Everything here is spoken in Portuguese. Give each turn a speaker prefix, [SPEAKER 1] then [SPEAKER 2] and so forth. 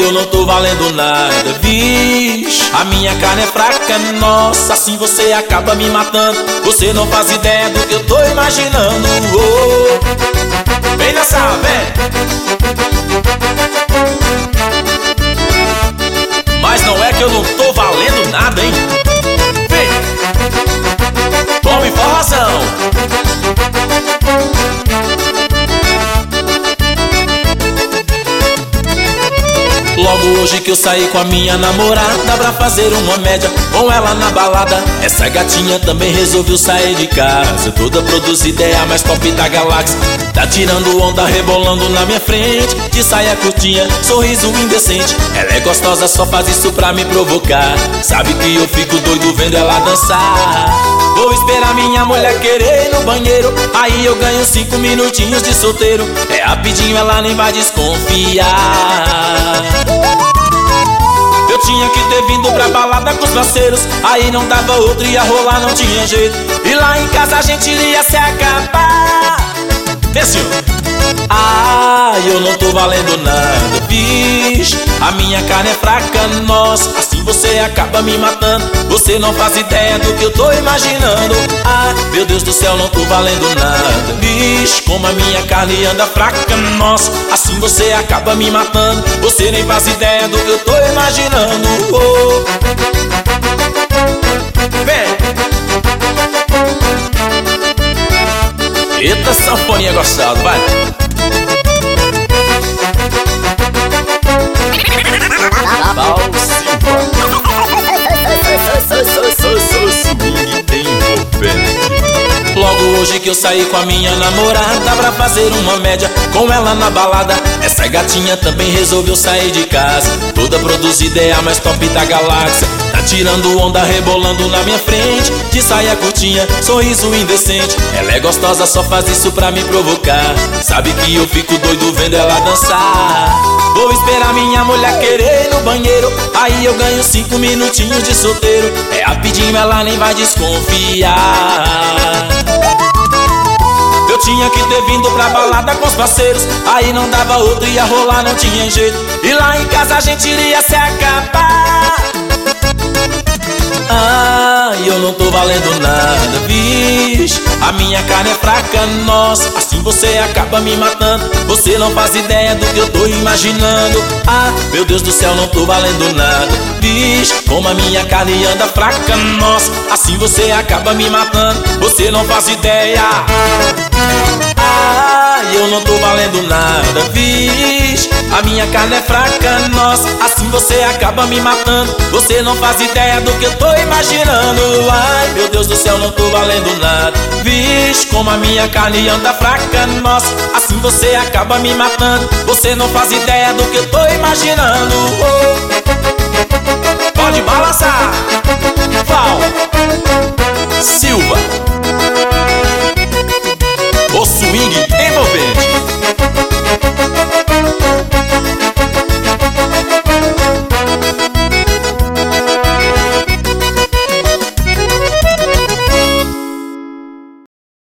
[SPEAKER 1] eu não tô valendo nada, vixe. A minha carne é fraca, nossa, assim você acaba me matando. Você não faz ideia do que eu tô imaginando. Oh. Vem nessa, vem. Mas não é que eu não tô valendo nada, hein? Vem. Toma informação. Logo hoje que eu saí com a minha namorada pra fazer uma média com ela na balada. Essa gatinha também resolveu sair de casa, toda produzida, é a mais top da galáxia. Tá tirando onda, rebolando na minha frente, de saia curtinha, sorriso indecente. Ela é gostosa, só faz isso pra me provocar. Sabe que eu fico doido vendo ela dançar. Vou esperar minha mulher querer ir no banheiro, aí eu ganho 5 minutinhos de solteiro. É rapidinho, ela nem vai desconfiar. Eu tinha que ter vindo pra balada com os parceiros, aí não dava outro, ia rolar, não tinha jeito. E lá em casa a gente iria se acabar. Desce. Ah, eu não tô valendo nada, vixe. A minha carne é fraca, nossa, assim você acaba me matando. Você não faz ideia do que eu tô imaginando. Ah, meu Deus do céu, não tô valendo nada, vixe. Como a minha carne anda fraca, nossa, assim você acaba me matando. Você nem faz ideia do que eu tô imaginando. Oh. Vem. Eita, sanfoninha gostado, vai. Logo hoje que eu saí com a minha namorada pra fazer uma média com ela na balada. Essa gatinha também resolveu sair de casa, toda produzida, é a mais top da galáxia. Tá tirando onda, rebolando na minha frente, de saia curtinha, sorriso indecente. Ela é gostosa, só faz isso pra me provocar. Sabe que eu fico doido vendo ela dançar. Vou esperar minha mulher querer ir no banheiro, aí eu ganho 5 minutinhos de solteiro. É rapidinho, ela nem vai desconfiar. Eu tinha que ter vindo pra balada com os parceiros, aí não dava outro, ia rolar, não tinha jeito. E lá em casa a gente iria se acabar. Ah, eu não tô valendo nada, vixe. A minha carne é fraca, nossa, assim você acaba me matando. Você não faz ideia do que eu tô imaginando. Ah, meu Deus do céu, não tô valendo nada, vixe. Como a minha carne anda fraca, nossa, assim você acaba me matando. Você não faz ideia. Ah, eu não tô valendo nada, vixe. A minha carne é fraca, nossa, assim você acaba me matando. Você não faz ideia do que eu tô imaginando. Ai, meu Deus do céu, não tô valendo nada, vixe. Como a minha carne anda fraca, nossa, assim você acaba me matando. Você não faz ideia do que eu tô imaginando. Oh.